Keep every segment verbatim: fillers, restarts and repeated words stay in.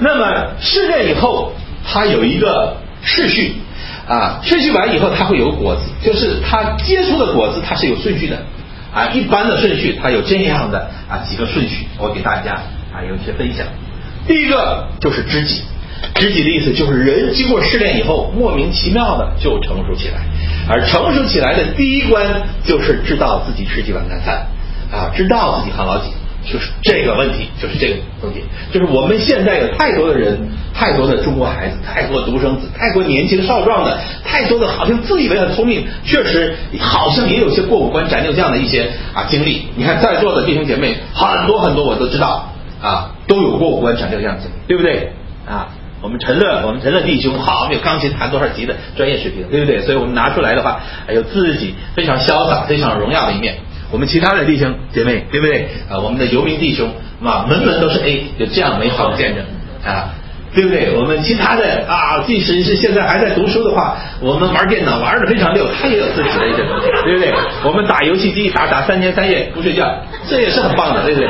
那么试炼以后，它有一个次序啊，次序完以后，它会有果子，就是它结出的果子，它是有顺序的啊。一般的顺序，它有这样的啊几个顺序，我给大家啊有一些分享。第一个就是知己。知己的意思就是人经过试炼以后，莫名其妙的就成熟起来，而成熟起来的第一关就是知道自己吃几碗干饭啊，知道自己扛老几，就是这个问题，就是这个东西，就是我们现在有太多的人，太多的中国孩子，太多独生子，太多年轻少壮的，太多的好像自以为很聪明，确实好像也有些过五关斩六将的一些啊经历。你看在座的弟兄姐妹，很多很多我都知道啊，都有过五关斩六将的经历，对不对啊？我们陈乐，我们陈乐弟兄，好，有钢琴弹多少级的专业水平，对不对？所以我们拿出来的话，还有自己非常潇洒、非常荣耀的一面。我们其他的弟兄姐妹，对不对啊？我们的游民弟兄啊，门门都是 A， 有这样美好的见证啊，对不对？我们其他的啊，即使是现在还在读书的话，我们玩电脑玩的非常溜，他也有自己的一些东西，对不对？我们打游戏机打打三天三夜不睡觉，这也是很棒的，对不对？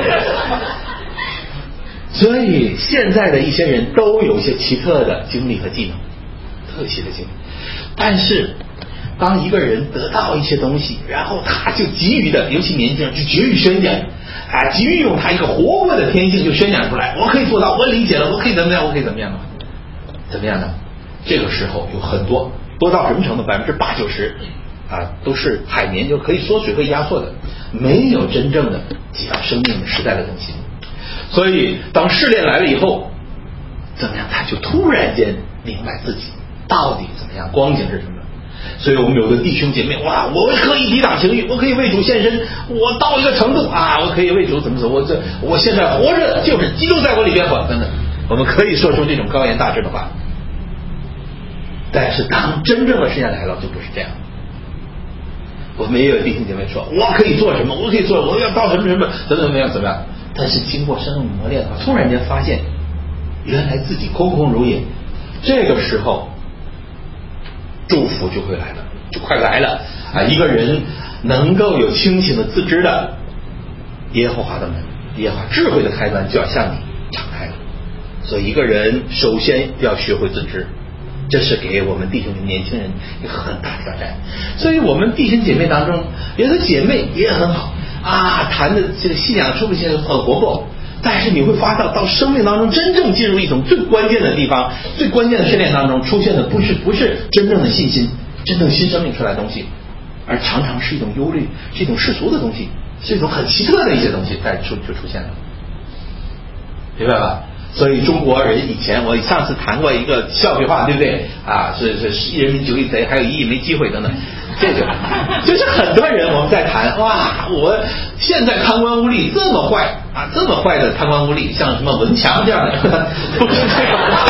所以现在的一些人都有一些奇特的经历和技能，特奇的经历。但是当一个人得到一些东西，然后他就急于的，尤其年轻人就急于宣讲啊，急于用他一个活泼的天性就宣讲出来，我可以做到，我理解了，我可以怎么样，我可以怎么样怎么样呢？这个时候有很多多到什么程度？百分之八九十啊都是海绵，就可以缩水可以压缩的，没有真正的几到生命时代的东西。所以当试炼来了以后，怎么样他就突然间明白自己到底怎么样，光景是什么。所以我们有的弟兄姐妹，哇，我可以抵挡情欲，我可以为主献身，我到一个程度啊，我可以为主怎么走，我这我现在活着就是基督在我里边活，等等，我们可以说出这种高言大志的话。但是当真正的试验来了，就不是这样。我们也有弟兄姐妹说，我可以做什么，我可以做，我要到什么什么怎么怎么样怎么样。但是经过生命磨练的话，突然间发现原来自己空空如也，这个时候祝福就会来了，就快来了啊！一个人能够有清醒的自知的，耶和华的门，耶和华智慧的开端就要向你敞开了。所以一个人首先要学会自知，这是给我们弟兄年轻人一个很大的挑战。所以我们弟兄姐妹当中，有的姐妹也很好啊，谈的这个信仰是不是很活泼？但是你会发现到生命当中真正进入一种最关键的地方，最关键的试炼当中出现的不是不是真正的信心，真正新生命出来的东西，而常常是一种忧虑，是一种世俗的东西，是一种很奇特的一些东西在出就出现了，明白吧？所以中国人以前，我上次谈过一个笑话话，对不对啊？是是一人民九亿贼，还有一亿没机会等等。这个就是很多人我们在谈，哇，我现在贪官污吏这么坏啊，这么坏的贪官污吏，像什么文强这样的，不是这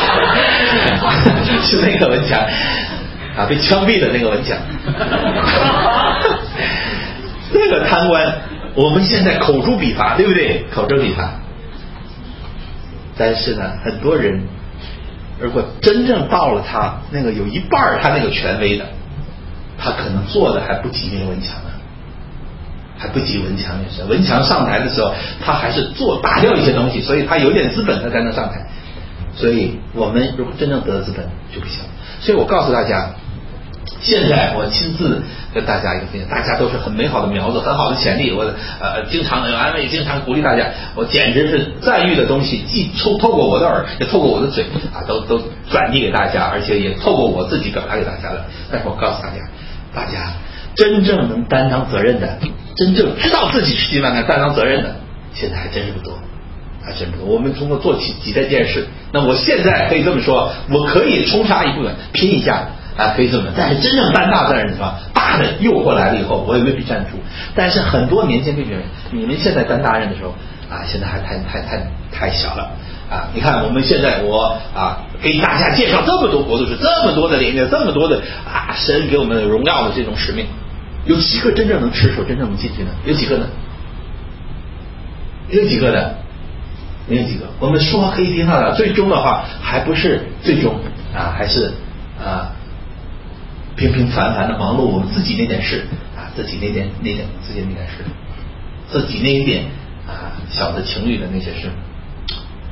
个，是那个文强啊，被枪毙的那个文强。这个贪官，我们现在口诛笔伐，对不对？口诛笔伐。但是呢，很多人如果真正到了他那个有一半他那个权威的，他可能做的还不及那个文强呢，还不及文强也是。文强上台的时候，他还是做打掉一些东西，所以他有点资本，他才能上台。所以我们如果真正得了资本就不行。所以我告诉大家，现在我亲自跟大家一个分享，大家都是很美好的苗子，很好的潜力，我呃经常有安慰，经常鼓励大家，我简直是赞誉的东西，既透透过我的耳，也透过我的嘴啊，都都转递给大家，而且也透过我自己表达给大家了。但是我告诉大家，大家真正能担当责任的，真正知道自己吃几碗饭担当责任的，现在还真是不多，还真不多。我们通过做起几件事，那我现在可以这么说，我可以冲杀一部分，拼一下。啊，可以这么，但是真正担大责任的时候，大的诱惑来了以后，我也未必站住。但是很多年轻弟兄，你们现在担大任的时候啊，现在还太太太太小了啊！你看我们现在我啊，给大家介绍这么多国度是这么多的领域，这么多的啊，神给我们荣耀的这种使命，有几个真正能持守，真正能进去呢？有几个呢？有几个的？没有几个。我们说可以听到的，最终的话还不是最终啊，还是啊。平平凡凡的忙碌我们自己那点事啊，自己那点那点自己那点事，自己那一点啊小的情欲的那些事。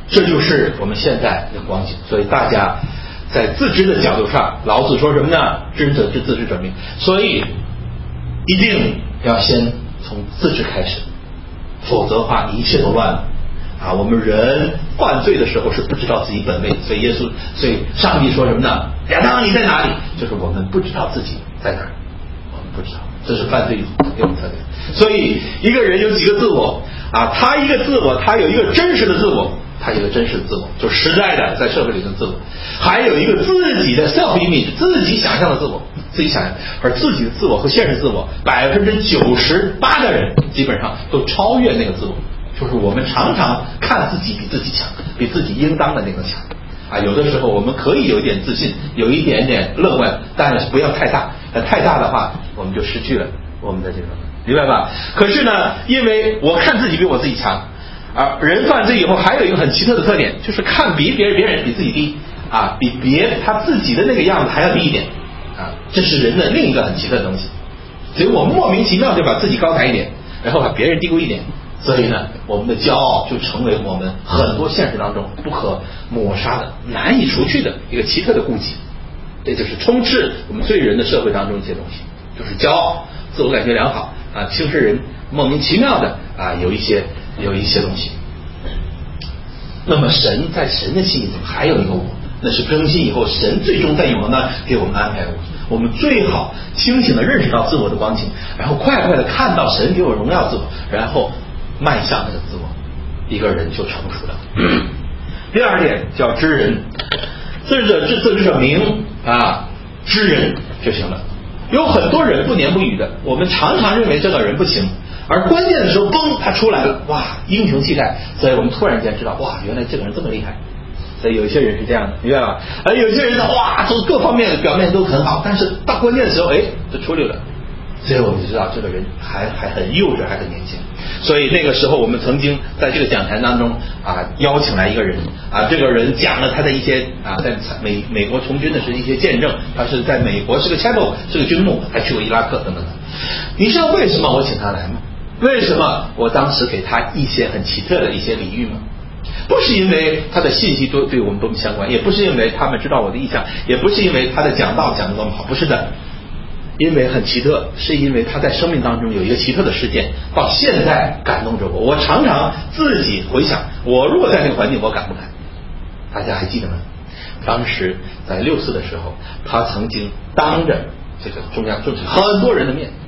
这就是我们现在的光景。所以大家在自知的角度上，老子说什么呢？知者知，自知者明。所以一定要先从自知开始，否则的话一切都乱了啊！我们人犯罪的时候是不知道自己本位，所以耶稣，所以上帝说什么呢？亚当你在哪里？就是我们不知道自己在哪儿，我们不知道，这是犯罪有特点。所以一个人有几个自我啊？他一个自我，他有一个真实的自我，他有一个真实的自我，就实在的在社会里的自我，还有一个自己的 self image， 自己想象的自我，自己想象，而自己的自我和现实自我，百分之九十八的人基本上都超越那个自我，就是我们常常看自己比自己强，比自己应当的那个强啊。有的时候我们可以有一点自信，有一点点乐观，但是不要太大，太大的话我们就失去了我们的这个，明白吧？可是呢，因为我看自己比我自己强。啊，人犯罪以后还有一个很奇特的特点，就是看比别人别人比自己低啊，比别他自己的那个样子还要低一点啊，这是人的另一个很奇特的东西。所以我们莫名其妙就把自己高抬一点，然后把别人低估一点，所以呢，我们的骄傲就成为我们很多现实当中不可抹杀的、难以除去的一个奇特的痼疾。这就是充斥我们罪人的社会当中一些东西，就是骄傲、自我感觉良好啊，轻视人，莫名其妙的啊，有一些。有一些东西。那么神在神的心里头还有一个我，那是更新以后神最终在永恒呢给我们安排的我。我们最好清醒的认识到自我的光景，然后快快的看到神给我荣耀自我，然后迈向那个自我，一个人就成熟了。第二点叫知人，知者知，自知者明啊，知人就行了。有很多人不言不语的，我们常常认为这个人不行，而关键的时候嘣他出来了，哇，英雄气概，所以我们突然间知道，哇，原来这个人这么厉害。所以有些人是这样的，明白吧？而有些人呢，哇，都各方面的表面都很好，但是到关键的时候，哎，就出溜了。所以我们就知道这个人还还很幼稚，还很年轻。所以那个时候我们曾经在这个讲坛当中啊，邀请来一个人啊，这个人讲了他的一些啊，在美美国从军的是一些见证，他是在美国是个 chapel， 是个军牧，还去过伊拉克等等的。你知道为什么我请他来吗？为什么我当时给他一些很奇特的一些礼遇吗？不是因为他的信息多对我们多么相关，也不是因为他们知道我的意向，也不是因为他的讲道讲得多么好，不是的。因为很奇特，是因为他在生命当中有一个奇特的事件，到现在感动着我。我常常自己回想，我如果在那个环境，我敢不敢？大家还记得吗？当时在六四的时候，他曾经当着这个中央政治很多人的面，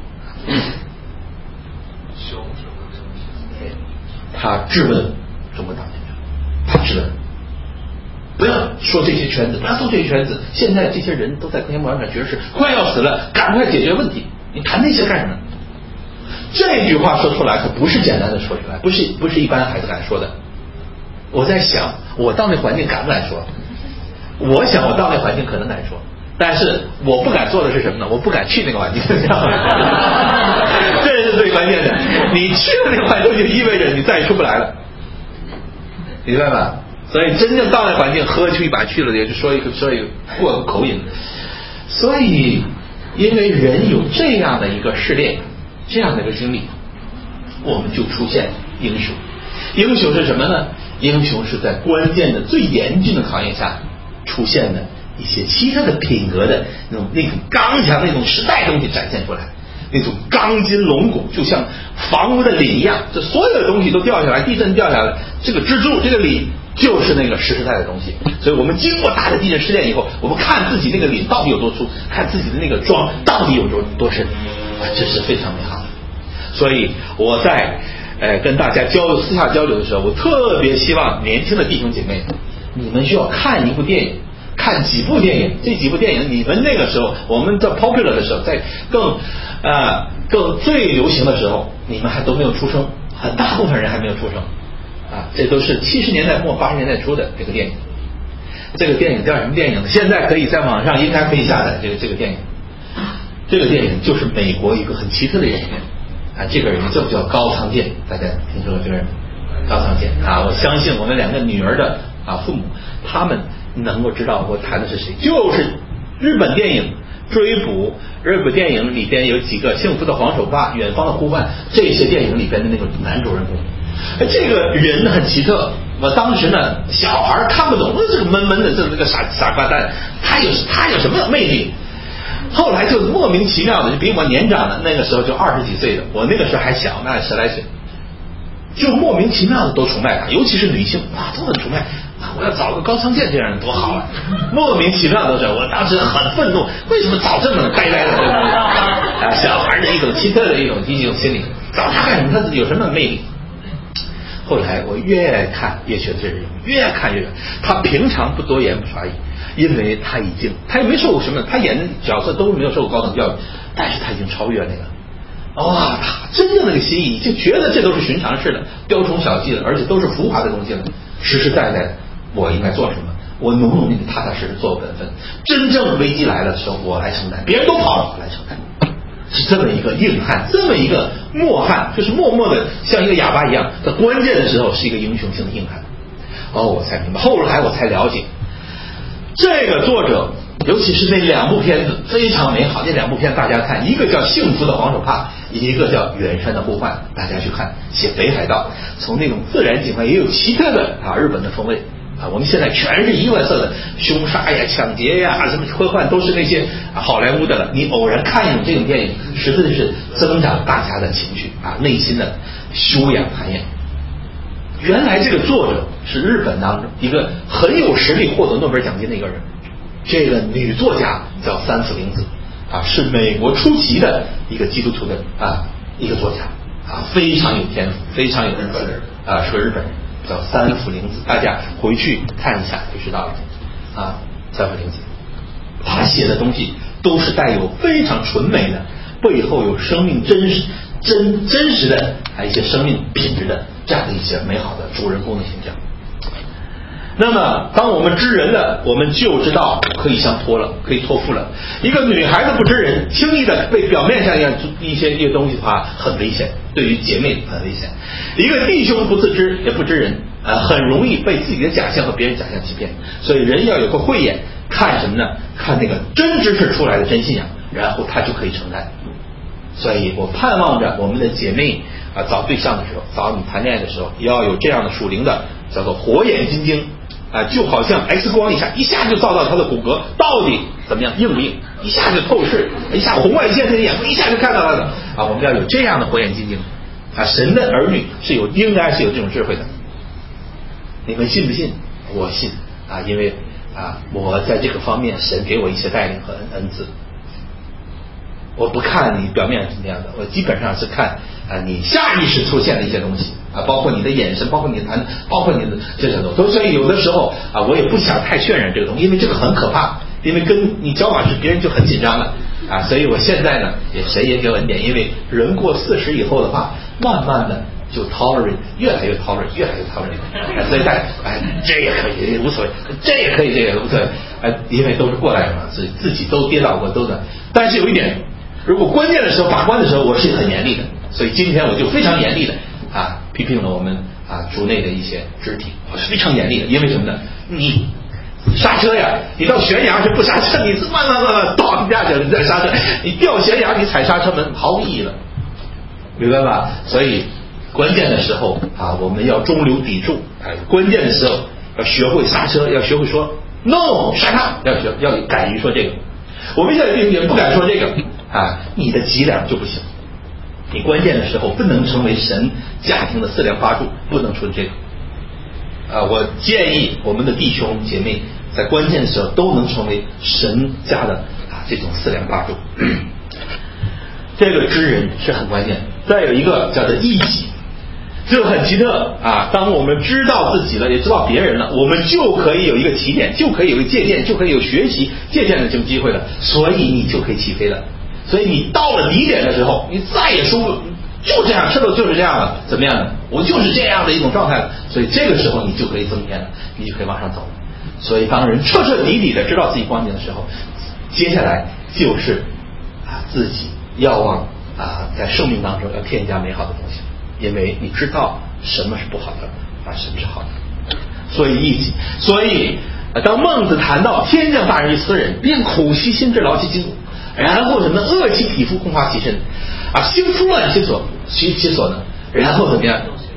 他质问中国党政军，他质问。不要说这些圈子，不要做这些圈子。现在这些人都在天不完转，觉得是快要死了，赶快解决问题。你谈那些干什么？这句话说出来可不是简单的说出来，不是不是一般孩子敢说的。我在想，我到那环境敢不敢说？我想我到那环境可能敢说，但是我不敢做的是什么呢？我不敢去那个环境。这是最关键的。你去了那个环境，就意味着你再也出不来了，明白吧？所以真正到那环境，喝出一把去了，也就说一个说一个过个口瘾。所以，因为人有这样的一个试炼，这样的一个经历，我们就出现英雄。英雄是什么呢？英雄是在关键的、最严峻的考验下出现的一些奇特的品格的那种那种刚强、那种时代东西展现出来，那种钢筋龙骨，就像房屋的檩一样，这所有的东西都掉下来，地震掉下来，这个支柱、这个檩。就是那个实实在在的东西，所以我们经过大的地震试炼以后，我们看自己那个檩到底有多粗，看自己的那个桩到底有多多深，啊，这是非常美好的。所以我在呃跟大家交流私下交流的时候，我特别希望年轻的弟兄姐妹，你们需要看一部电影，看几部电影，这几部电影你们那个时候，我们在 popular 的时候，在更呃更最流行的时候，你们还都没有出生，很大部分人还没有出生。啊，这都是七十年代末八十年代初的这个电影。这个电影叫什么电影呢？现在可以在网上应该可以下载这个这个电影。这个电影就是美国一个很奇特的演员啊，这个人叫不叫高仓健？大家听说过这个人？高仓健啊，我相信我们两个女儿的啊父母，他们能够知道我谈的是谁，就是日本电影《追捕》。日本电影里边有几个《幸福的黄手帕》、《远方的呼唤》，这些电影里边的那个男主人公。 这个人很奇特。我当时呢，小孩看不懂，这个闷闷的，这这个傻傻瓜蛋，他有他有什么魅力？后来就莫名其妙的，就比我年长的，那个时候就二十几岁的，我那个时候还小，那十来岁，就莫名其妙的都崇拜他，尤其是女性，哇，都很崇拜。我要找个高仓健这样的多好啊！莫名其妙的是，我当时很愤怒，为什么找这么呆呆的啊？小孩的一种奇特的一种一种心理，找他干什么？他有什么魅力？后来我越看越觉得这人越看越远，他平常不多言不发语，因为他已经他也没受过什么，他演的角色都没有受过高等教育，但是他已经超越那个，哇，他真正那个心意就觉得这都是寻常事的，雕虫小技的，而且都是浮华的东西了。实实在在我应该做什么，我努努力的踏踏实实做本分，真正危机来了的时候我来承担，别人都跑了我来承担，是这么一个硬汉，这么一个默汉，就是默默的像一个哑巴一样，在关键的时候是一个英雄性的硬汉。哦，我才明白，后来我才了解，这个作者尤其是那两部片子非常美好，那两部片大家看，一个叫《幸福的黄手帕》，一个叫《远山的呼唤》，大家去看，写北海道，从那种自然景观也有奇特的啊日本的风味啊，我们现在全是一万色的凶杀呀、抢劫呀、什么科幻，都是那些啊好莱坞的了。你偶然看一种这种电影，实在是增长大家的情绪啊，内心的修养涵养。原来这个作者是日本当中一个很有实力获得诺贝尔奖金的一个人，这个女作家叫三浦绫子啊，是美国初期的一个基督徒的啊一个作家啊，非常有天赋，非常有恩赐啊，是个日本人。叫三浦绫子，大家回去看一下就知道了啊。三浦绫子，他写的东西都是带有非常纯美的，背后有生命真实、真真实的啊一些生命品质的这样的一些美好的主人公的形象。那么，当我们知人了，我们就知道可以相托了，可以托付了。一个女孩子不知人，轻易的被表面上一样一些一些东西的话，很危险，对于姐妹很危险。一个弟兄不自知也不知人，呃，很容易被自己的假象和别人假象欺骗。所以人要有个慧眼，看什么呢？看那个真知识出来的真信仰，然后他就可以承担。所以我盼望着我们的姐妹啊，找对象的时候，找你谈恋爱的时候，也要有这样的属灵的，叫做火眼金睛。啊，就好像 X 光一下，一下就照到他的骨骼到底怎么样，硬不硬，一下就透视，一下红外线这个眼光一下就看到了的啊！我们要有这样的火眼金睛啊！神的儿女是有，应该是有这种智慧的。你们信不信？我信啊，因为啊，我在这个方面神给我一些带领和恩赐。我不看你表面是怎么样的，我基本上是看啊你下意识出现的一些东西啊，包括你的眼神，包括你的谈，包括你的这些东西。所以有的时候啊，我也不想太渲染这个东西，因为这个很可怕，因为跟你交往时别人就很紧张了啊。所以我现在呢，也谁也给我恩典，因为人过四十以后的话，慢慢的就 tolerate， 越来越 tolerate， 越来越 tolerate， 所以大家哎，这也可以，无所谓，这也可以，这也无所谓，哎，因为都是过来人嘛，所以自己都跌倒过，都的。但是有一点。如果关键的时候把关的时候，我是很严厉的，所以今天我就非常严厉的啊批评了我们啊族内的一些肢体，我是非常严厉的，因为什么呢？你刹车呀，你到悬崖是不刹车，你慢慢慢慢倒下去，你再刹车，你掉悬崖你踩刹车门毫无意义了，明白吧？所以关键的时候啊，我们要中流砥柱，哎，关键的时候要学会刹车，要学会说 no， 刹车，要学要敢于说这个。我们现在也不敢说这个。啊，你的脊梁就不行，你关键的时候不能成为神家庭的四梁八柱，不能说这个。啊，我建议我们的弟兄姐妹在关键的时候都能成为神家的啊这种四梁八柱。这个知人是很关键。再有一个叫做义己，这个很奇特啊。当我们知道自己了，也知道别人了，我们就可以有一个起点，就可以有一个借鉴，就可以有学习借鉴的这种机会了，所以你就可以起飞了。所以你到了底点的时候，你再也输不，就这样，吃了就是这样了，怎么样呢？我就是这样的一种状态了。所以这个时候你就可以增添了，你就可以往上走了。所以当人彻彻底底的知道自己光景的时候，接下来就是啊自己要往啊在生命当中要添加美好的东西，因为你知道什么是不好的啊，什么是好的。所以义己，所以当孟子谈到天降大任于斯人，令苦其心志，劳其筋骨。然后什么饿其体肤，空乏其身，啊，兴复乱其所，其其所能，然后怎么样？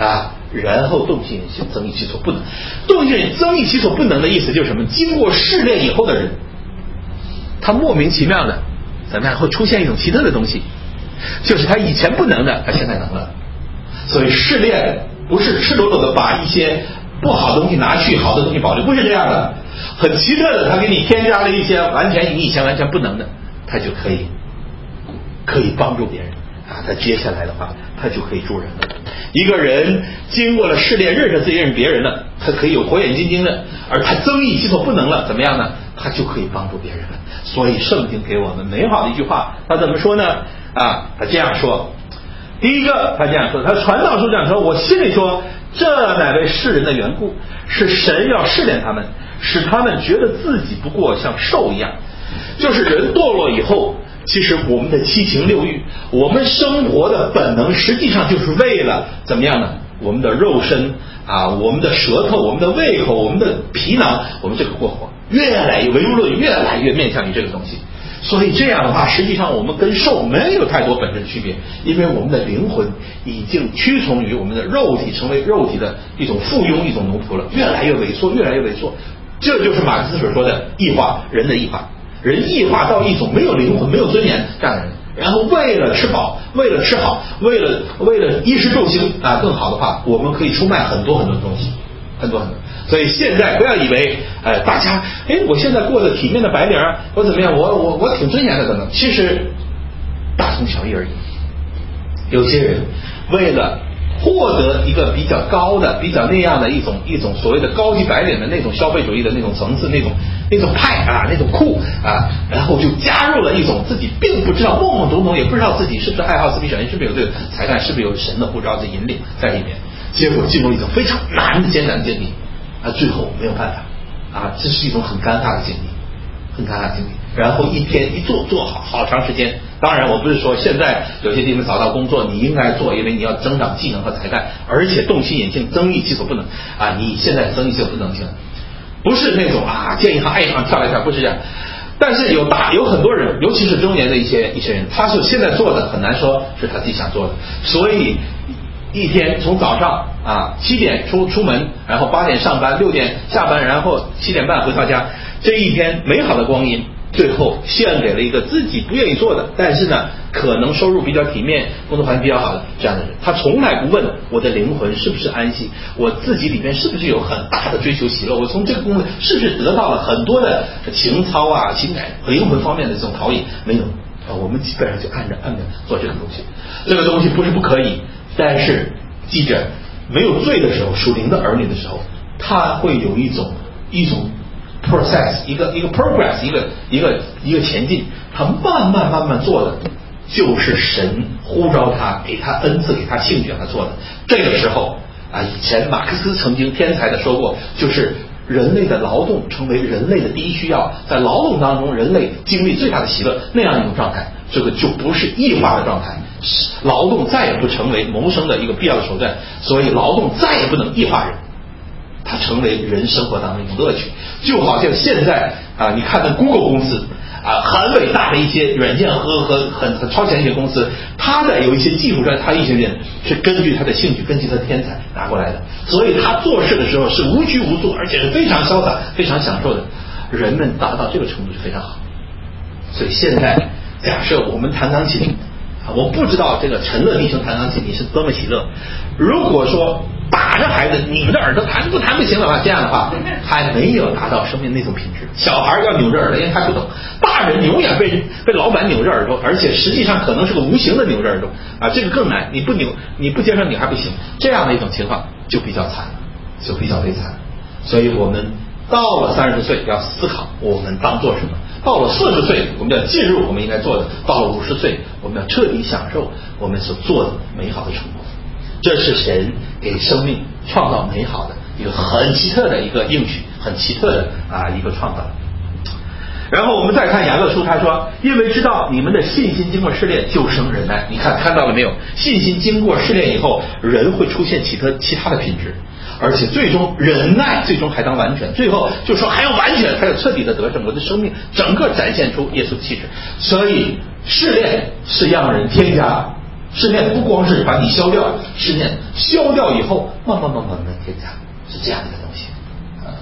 啊，然后动心性增益其所不能。动心增益其所不能的意思就是什么？经过试炼以后的人，他莫名其妙的怎么样会出现一种奇特的东西，就是他以前不能的，他现在能了。所以试炼不是赤裸裸的把一些不好的东西拿去，好的东西保留，不是这样的。很奇特的，他给你添加了一些完全你以前完全不能的，他就可以可以帮助别人啊。他接下来的话，他就可以助人了。一个人经过了试炼，认识自己认识别人了，他可以有火眼金睛的，而他增益其所不能了，怎么样呢？他就可以帮助别人了。所以圣经给我们美好的一句话，他怎么说呢？啊，他这样说。第一个，他这样说，他传道书这样说：我心里说，这乃为世人的缘故，是神要试炼他们，使他们觉得自己不过像兽一样。就是人堕落以后，其实我们的七情六欲，我们生活的本能，实际上就是为了怎么样呢？我们的肉身啊，我们的舌头，我们的胃口，我们的皮囊，我们这个过活，越来越唯物论越来越面向于这个东西。所以这样的话，实际上我们跟兽没有太多本质的区别，因为我们的灵魂已经屈从于我们的肉体，成为肉体的一种附庸，一种奴仆了，越来越萎缩，越来越萎缩。这就是马克思所说的异化，人的异化，人异化到一种没有灵魂、没有尊严这样的人。然后为了吃饱，为了吃好，为了为了衣食住行啊更好的话，我们可以出卖很多很多东西，很多很多。所以现在不要以为，呃，大家，哎，我现在过得体面的白领，我怎么样？我我我挺尊严的，等等。其实大同小异而已。有些人为了获得一个比较高的、比较那样的一种一种所谓的高级白领的那种消费主义的那种层次、那种那种派啊、那种酷啊，然后就加入了一种自己并不知道、懵懵懂懂，也不知道自己是不是爱好自闭症，是不是有这个才干，是不是有神的护照的引领在里面，结果进入一种非常难的艰难的境地。啊，最后没有办法，啊，这是一种很尴尬的经历，很尴尬的经历。然后一天一做做好好长时间。当然，我不是说现在有些地方找到工作你应该做，因为你要增长技能和才干，而且动心引性，增益其所不能啊！你现在增益其所不能行，不是那种啊见一行爱一行跳来跳，不是这样。但是有大有很多人，尤其是中年的一些一些人，他是现在做的很难说是他自己想做的，所以。一天从早上啊七点出出门，然后八点上班，六点下班，然后七点半回到家，这一天美好的光阴，最后献给了一个自己不愿意做的，但是呢可能收入比较体面，工作环境比较好的这样的人。他从来不问我的灵魂是不是安息，我自己里面是不是有很大的追求喜乐，我从这个工作是不是得到了很多的情操啊、情感和灵魂方面的这种陶冶，没有啊，我们基本上就按着按着做这个东西。这个东西不是不可以。但是记着，没有罪的时候，属灵的儿女的时候，他会有一种一种 process， 一个一个 progress， 一个一个一个前进。他慢慢慢慢做的，就是神呼召他，给他恩赐，给他兴趣让他做的。这个时候啊，以前马克思曾经天才的说过，就是人类的劳动成为人类的第一需要，在劳动当中，人类经历最大的喜乐那样一种状态，这个就不是异化的状态。劳动再也不成为谋生的一个必要的手段，所以劳动再也不能异化人，它成为人生活当中一种乐趣。就好像现在啊，你看那 Google 公司啊，很伟大的一些软件和和很很超前的一些公司，它的有一些技术上，它一些人是根据他的兴趣，根据他的天才拿过来的，所以他做事的时候是无拘无束，而且是非常潇洒、非常享受的。人们达到这个程度是非常好。所以现在假设我们弹钢琴。我不知道这个陈乐弟兄弹钢琴你是多么喜乐。如果说打着孩子，你们的耳朵弹不弹不行的话，这样的话还没有达到生命那种品质。小孩要扭着耳朵，因为他不懂；大人永远被被老板扭着耳朵，而且实际上可能是个无形的扭着耳朵啊，这个更难。你不扭，你不接受你还不行，这样的一种情况就比较惨，就比较悲惨。所以我们到了三十岁要思考我们当做什么。到了四十岁，我们要进入我们应该做的；到了五十岁，我们要彻底享受我们所做的美好的成果。这是神给生命创造美好的一个很奇特的一个应许，很奇特的啊一个创造。然后我们再看雅各书，他说：“因为知道你们的信心经过试炼，就生忍耐。”你看看到了没有？信心经过试炼以后，人会出现其他其他的品质。而且最终忍耐最终还当完全，最后就说还要完全，还要彻底的得胜，我的生命整个展现出耶稣的气质。所以试炼是让人添加试炼不光是把你消掉，试炼消掉以后，慢慢慢慢慢添加，是这样的一个东西。啊，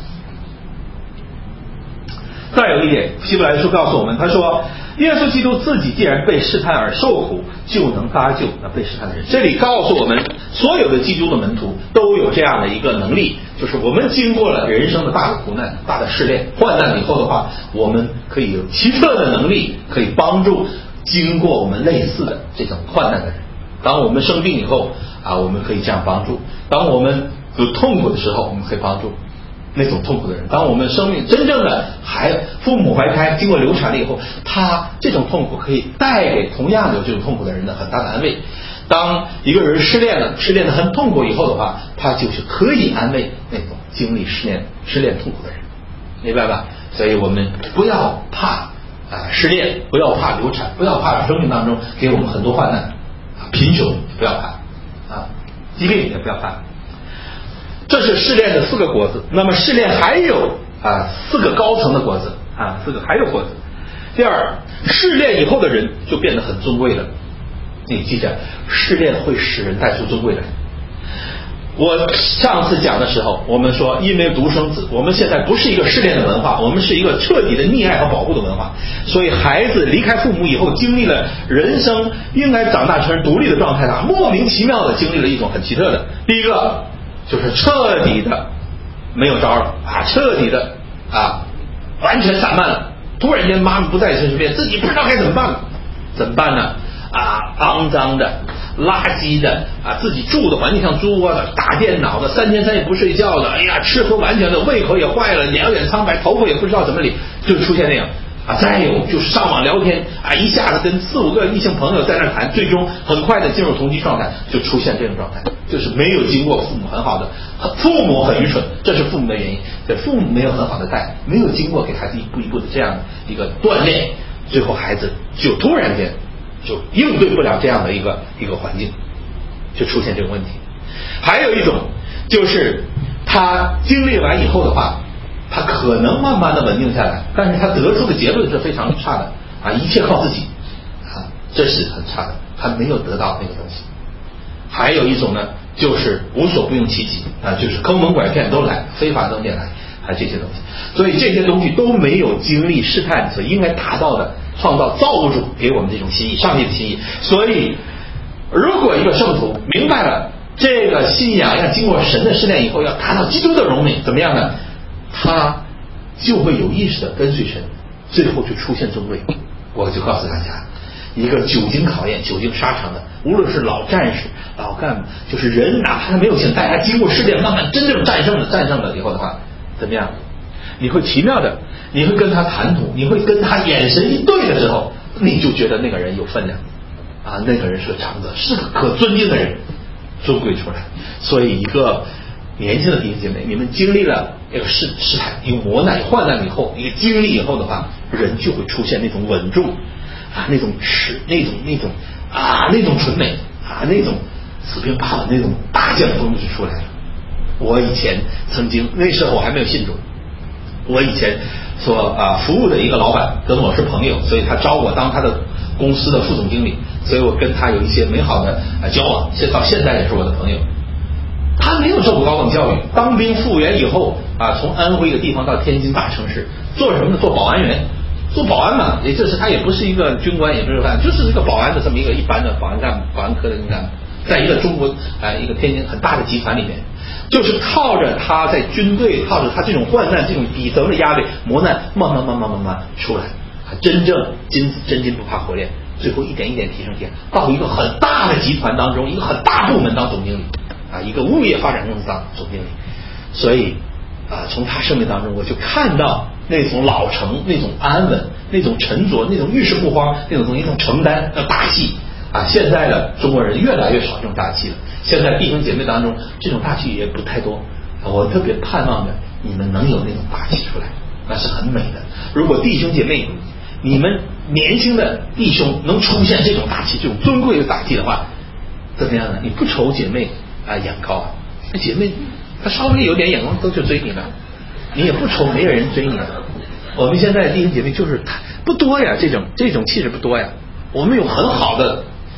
再有一点，希伯来书告诉我们，他说，耶稣基督自己既然被试探而受苦，就能搭救那被试探的人。这里告诉我们，所有的基督的门徒都有这样的一个能力，就是我们经过了人生的大的苦难、大的试炼、患难以后的话，我们可以有奇特的能力，可以帮助经过我们类似的这种患难的人。当我们生病以后啊，我们可以这样帮助；当我们有痛苦的时候，我们可以帮助那种痛苦的人。当我们生命真正的孩父母怀胎经过流产了以后，他这种痛苦可以带给同样有这种痛苦的人的很大的安慰。当一个人失恋了，失恋的很痛苦以后的话，他就是可以安慰那种经历失恋失恋痛苦的人，明白吧？所以我们不要怕啊失恋，不要怕流产，不要怕生命当中给我们很多患难啊，贫穷不要怕啊，疾病也不要怕。这是试炼的四个果子。那么试炼还有啊四个高层的果子啊，四个还有果子。第二，试炼以后的人就变得很尊贵了。你记着，试炼会使人带出尊贵来。我上次讲的时候，我们说因为独生子，我们现在不是一个试炼的文化，我们是一个彻底的溺爱和保护的文化。所以孩子离开父母以后，经历了人生应该长大成人独立的状态下，莫名其妙的经历了一种很奇特的。第一个就是彻底的没有招了啊，彻底的啊完全散漫了。突然间妈妈不在身边，自己不知道该怎么办了，怎么办呢？啊，肮脏的、垃圾的啊，自己住的环境像猪窝的，打电脑的，三天三夜不睡觉的，哎呀，吃喝完全的，胃口也坏了，两眼苍白，头发也不知道怎么理，就出现那样啊。再有就是上网聊天啊，一下子跟四五个异性朋友在那谈，最终很快的进入同居状态，就出现这种状态，就是没有经过父母很好的，父母很愚蠢，这是父母的原因，对，父母没有很好的带，没有经过给孩子一步一步的这样一个锻炼，最后孩子就突然间就应对不了这样的一个一个环境，就出现这个问题。还有一种就是他经历完以后的话，他可能慢慢的稳定下来，但是他得出的结论是非常差的啊，一切靠自己啊，这是很差的，他没有得到那个东西。还有一种呢，就是无所不用其极啊，就是坑蒙拐骗都来，非法东西来，还这些东西。所以这些东西都没有经历试探所应该达到的创造造物主给我们这种心意，上帝的心意。所以如果一个圣徒明白了这个信仰要经过神的试炼以后要达到基督的荣美，怎么样呢？他就会有意识的跟随神，最后就出现尊贵。我就告诉大家，一个久经考验、久经沙场的，无论是老战士、老干部，就是人哪怕他没有钱，但他经过试炼，慢慢真正战胜了、战胜了以后的话，怎么样？你会奇妙的，你会跟他谈吐，你会跟他眼神一对的时候，你就觉得那个人有分量啊，那个人是个长者，是个可尊敬的人，尊贵出来。所以一个年轻的弟兄姐妹，你们经历了这个试试探、有磨难、有患难以后，一个经历以后的话，人就会出现那种稳重啊，那种耻，那种那种啊，那种纯美啊，那种死皮怕的那种大将风就出来了。我以前曾经那时候我还没有信主，我以前所啊服务的一个老板跟我是朋友，所以他招我当他的公司的副总经理，所以我跟他有一些美好的啊交往，现到现在也是我的朋友。他没有受过高等教育，当兵复员以后啊，从安徽的地方到天津大城市做什么呢？做保安员，做保安嘛，也就是他也不是一个军官，也不是干，就是一个保安的这么一个一般的保安干部、保安科的干部，在一个中国啊一个天津很大的集团里面，就是靠着他在军队，靠着他这种患难、这种底层的压力、磨难，慢慢慢慢慢慢出来，真正金子真金不怕火炼，最后一点一点提升起来，到一个很大的集团当中，一个很大部门当总经理。啊，一个物业发展公司当总经理，所以啊，从他生命当中，我就看到那种老成、那种安稳、那种沉着、那种遇事不慌、那种东西、那种承担、那大气啊。现在的中国人越来越少这种大气了，现在弟兄姐妹当中这种大气也不太多。我特别盼望着你们能有那种大气出来，那是很美的。如果弟兄姐妹，你们年轻的弟兄能出现这种大气、这种尊贵的大气的话，怎么样呢？你不愁姐妹啊，眼高啊，那姐妹她稍微有点眼光都去追你了，你也不愁没有人追你了。我们现在弟兄姐妹就是不多呀，这种这种气质不多呀。我们有很好的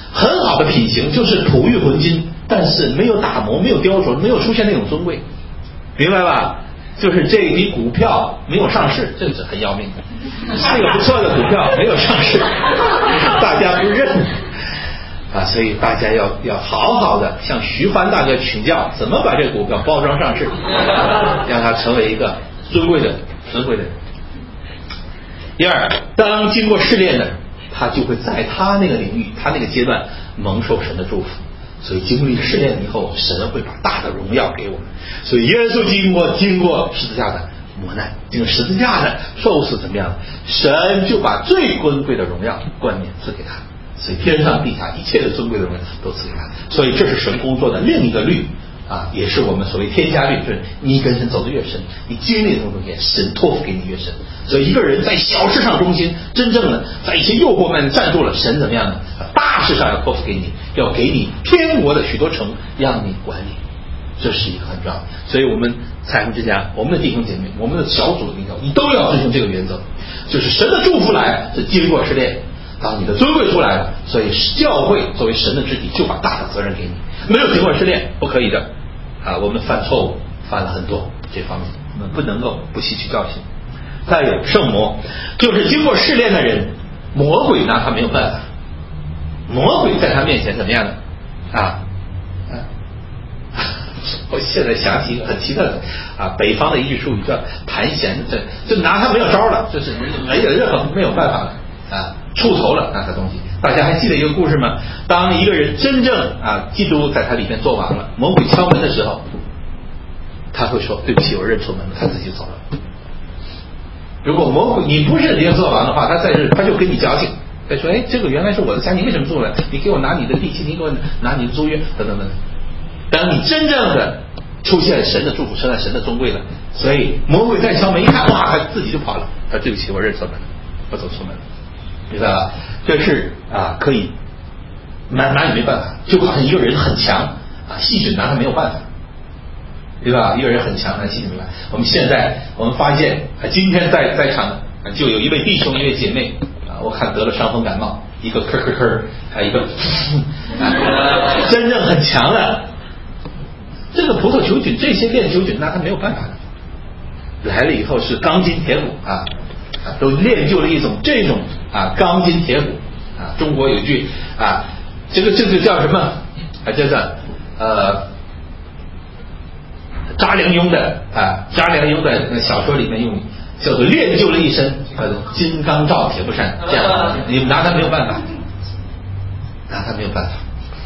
很好的品行就是璞玉浑金，但是没有打磨，没有雕琢，没有出现那种尊贵，明白吧？就是这一笔股票没有上市，这是很要命的。是个不错的股票没有上市，大家不认啊，所以大家要要好好的向徐帆大哥请教，怎么把这个股票包装上市，让它成为一个尊贵的尊贵的人。第二，当经过试炼的人，他就会在他那个领域，他那个阶段蒙受神的祝福。所以经历试炼以后，神会把大的荣耀给我们。所以耶稣经过经过十字架的磨难，经过十字架的受死怎么样？神就把最尊贵的荣耀冠冕赐给他。所以天上地下一切的尊贵的荣耀都赐给他。所以这是神工作的另一个律啊，也是我们所谓天下律，就是你跟神走得越深，你经历的东西，神托付给你越深。所以一个人在小事上忠心，真正的在一些诱惑面站住了，神怎么样呢？大事上要托付给你，要给你天国的许多城让你管理，这是一个很重要的。所以我们彩虹之家，我们的弟兄姐妹，我们的小组的领袖，你都要遵循这个原则，就是神的祝福来是经过试炼，当你的尊贵出来了，所以教会作为神的肢体，就把大的责任给你，没有经过试炼不可以的啊！我们犯错误犯了很多这方面，我们不能够不吸取教训。再有圣魔，就是经过试炼的人，魔鬼拿他没有办法，魔鬼在他面前怎么样呢？啊啊！我现在想起一个很奇特的啊，北方的一句术语叫弹弦，这这拿他没有招了，这是没有任何没有办法了啊，触头了那个东西。大家还记得一个故事吗？当一个人真正啊，基督在他里面做完了，魔鬼敲门的时候，他会说对不起，我认错门了，他自己走了。如果魔鬼你不是里面做完的话，他在这他就跟你矫情，他说哎，这个原来是我的家，你为什么做了？你给我拿你的地契，你给我拿你的租约，等等等等。当你真正的出现神的祝福，神在神的尊贵了，所以魔鬼在敲门一看，哇，他自己就跑了，他对不起，我认错门了，我走错门了，明白吧？这是啊，可以拿拿你没办法，就好像一个人很强啊，细菌拿他没有办法，对吧？一个人很强，拿细菌没办法。我们现在我们发现啊，今天在在场就有一位弟兄，一位姐妹啊，我看得了伤风感冒，一个咳咳咳，还有一个啊，真正很强的。这个葡萄球菌，这些链球菌，那他没有办法的。来了以后是钢筋铁骨啊，啊，都练就了一种这种啊钢筋铁骨啊。中国有一句啊，这个这个叫什么？啊，叫做呃查良镛的啊，查良镛的那小说里面用叫做练就了一身呃金刚罩铁布衫，这样你拿他没有办法，拿他没有办法。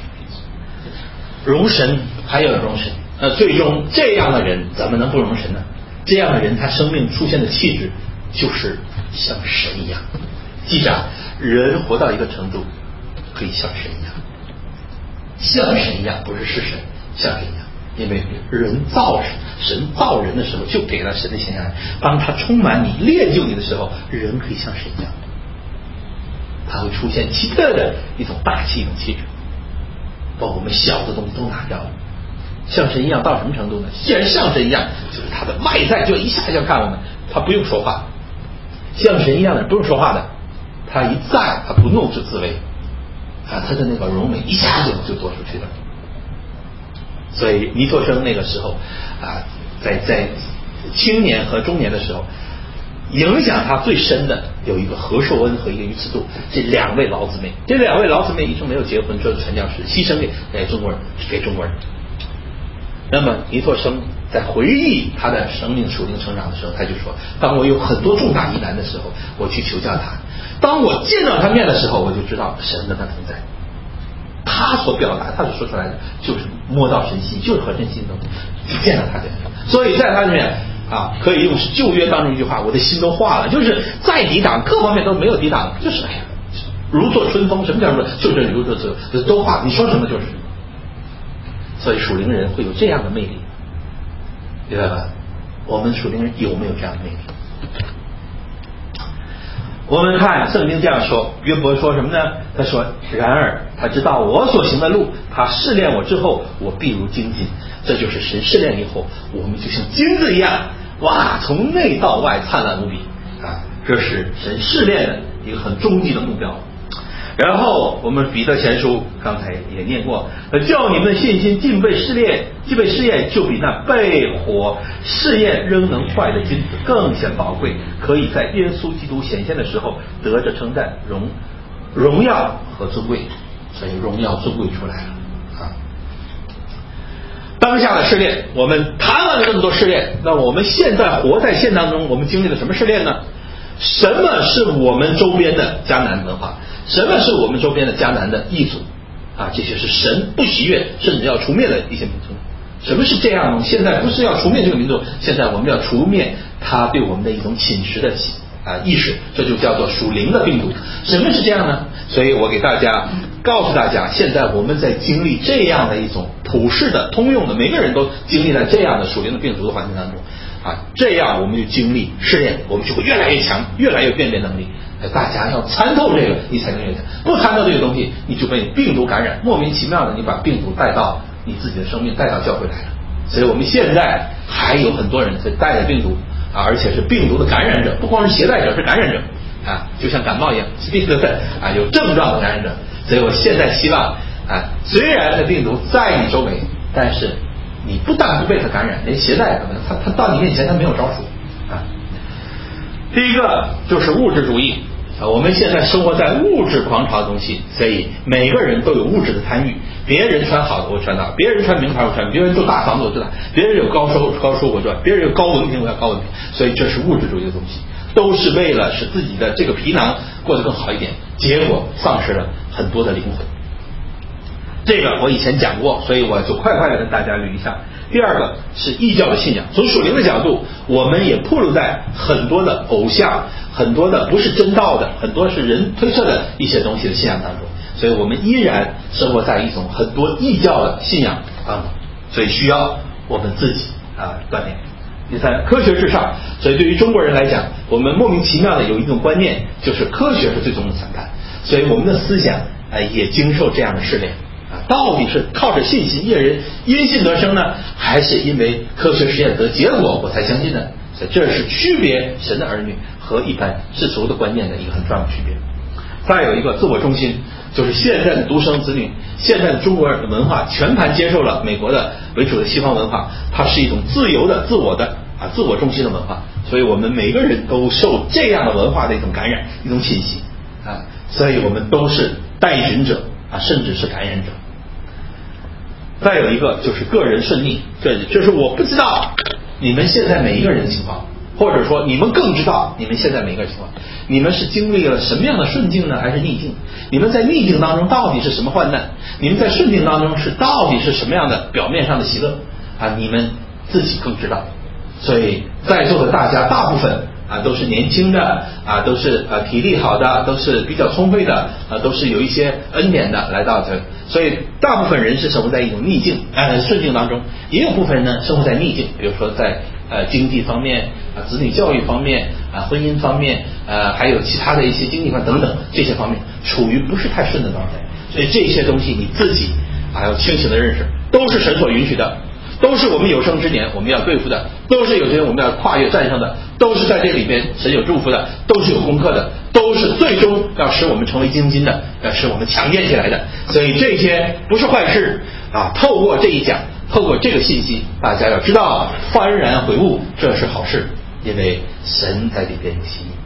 容神还有容神，那最终这样的人怎么能不容神呢？这样的人他生命出现的气质就是像神一样。记着，人活到一个程度可以像神一样，像神一样，不是是神，像神一样。因为人造神，神造人的时候就给了神的形象，当他充满你练就你的时候，人可以像神一样，他会出现奇特的一种大气，一种气质，把我们小的东西都拿掉了。像神一样到什么程度呢？既然像神一样，就是他的外在就一下就看我们，他不用说话。像神一样的不用说话的，他一在他不怒之自威啊，他的那个荣美一下就就多出去了。所以尼托生那个时候啊，在在青年和中年的时候，影响他最深的有一个何寿恩和一个于次度，这两位老姊妹，这两位老姊妹一生没有结婚，做传教士，牺牲给给中国人，给中国人。那么尼托生在回忆他的生命属灵成长的时候，他就说：当我有很多重大疑难的时候，我去求教他；当我见到他面的时候，我就知道神跟他同在。他所表达，他所说出来的，就是摸到神心，就是和神心中见到他的。所以在他里面啊，可以用旧约当中一句话：我的心都化了，就是再抵挡，各方面都没有抵挡，就是哎呀，如坐春风。什么叫做就是如坐春风？都化，你说什么就是。所以属灵人会有这样的魅力，明白吧？我们属灵人有没有这样的魅力？我们看圣经这样说，约伯说什么呢？他说：然而他知道我所行的路，他试炼我之后，我必如精金。这就是神试炼以后，我们就像金子一样，哇，从内到外灿烂无比啊！这是神试炼的一个很终极的目标。 然后我们彼得前书刚才也念过，叫你们的信心既被试炼，既被试验，就比那被火试验仍能坏的金子更显宝贵，可以在耶稣基督显现的时候得着称赞、荣荣耀和尊贵。所以荣耀尊贵出来了啊！当下的试炼，我们谈完了这么多试炼，那我们现在活在现当中，我们经历了什么试炼呢？什么是我们周边的迦南文化？什么是我们周边的迦南的异族啊？这些是神不喜悦甚至要除灭的一些民族。什么是这样呢？现在不是要除灭这个民族，现在我们要除灭他对我们的一种侵蚀的啊意识，这就叫做属灵的病毒。什么是这样呢？所以我给大家告诉大家，现在我们在经历这样的一种普世的通用的，每个人都经历在这样的属灵的病毒的环境当中啊，这样我们就经历试炼，我们就会越来越强，越来越辨别能力。大家要参透这个，你才能越强。不参透这个东西，你就被病毒感染，莫名其妙的你把病毒带到你自己的生命，带到教会来了。所以我们现在还有很多人会带着病毒啊，而且是病毒的感染者，不光是携带者，是感染者啊，就像感冒一样，是病毒的啊有症状的感染者。所以我现在希望啊，虽然这病毒在你周围，但是你不但不被它感染，连携带可能它它到你面前它没有招数啊。第一个就是物质主义啊，我们现在生活在物质狂潮中心，所以每个人都有物质的参与。别人穿好的我穿好，别人穿名牌我穿，别人住大房子我住大，别人有高收高收我赚，别人有高文凭我要高文凭，所以这是物质主义的东西，都是为了使自己的这个皮囊过得更好一点，结果丧失了很多的灵魂。这个我以前讲过，所以我就快快的跟大家捋一下。第二个是异教的信仰，从属灵的角度，我们也暴露在很多的偶像，很多的不是真道的，很多是人推测的一些东西的信仰当中，所以我们依然生活在一种很多异教的信仰当中，所以需要我们自己啊锻炼。第三，科学至上，所以对于中国人来讲，我们莫名其妙的有一种观念，就是科学是最终的裁判，所以我们的思想啊也经受这样的试炼。到底是靠着信心，一人因信得生呢，还是因为科学实验得结果我才相信呢？所以这是区别神的儿女和一般世俗的观念的一个很重要的区别。再有一个自我中心，就是现在的独生子女，现在的中国人的文化全盘接受了美国的为主的西方文化，它是一种自由的自我的啊自我中心的文化，所以我们每个人都受这样的文化的一种感染，一种侵袭啊，所以我们都是带菌者啊，甚至是感染者。再有一个就是个人顺逆，这就是我不知道你们现在每一个人的情况，或者说你们更知道你们现在每一个人情况，你们是经历了什么样的顺境呢，还是逆境？你们在逆境当中到底是什么患难？你们在顺境当中是到底是什么样的表面上的喜乐啊？你们自己更知道。所以在座的大家大部分啊都是年轻的啊，都是呃体力好的，都是比较充沛的啊，都是有一些恩典的来到这，所以大部分人是生活在一种逆境呃顺境当中，也有部分人呢生活在逆境，比如说在呃经济方面啊、子女教育方面啊、婚姻方面呃还有其他的一些经济方等等这些方面处于不是太顺的状态，所以这些东西你自己啊要清醒的认识，都是神所允许的，都是我们有生之年我们要对付的，都是有些我们要跨越战胜的，都是在这里边神有祝福的，都是有功课的，都是最终要使我们成为精金的，要使我们强健起来的。所以这些不是坏事啊！透过这一讲，透过这个信息，大家要知道幡然悔悟，这是好事，因为神在里边有心意，